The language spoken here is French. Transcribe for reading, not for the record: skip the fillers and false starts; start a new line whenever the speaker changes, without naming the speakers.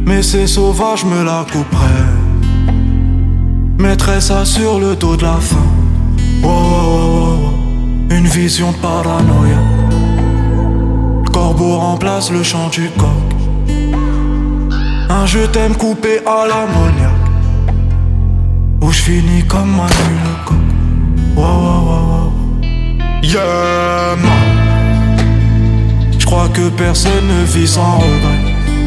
Mais c'est sauvage, me la couperait. Mettrais ça sur le dos de la faim. Wow, wow, wow, wow. Une vision de paranoïa. Le corbeau remplace le chant du coq. Un je t'aime coupé à l'ammoniaque. Où je finis comme Manu le coq. Wow, wow, wow, wow. Yeah, man. J'crois que personne ne vit sans regret.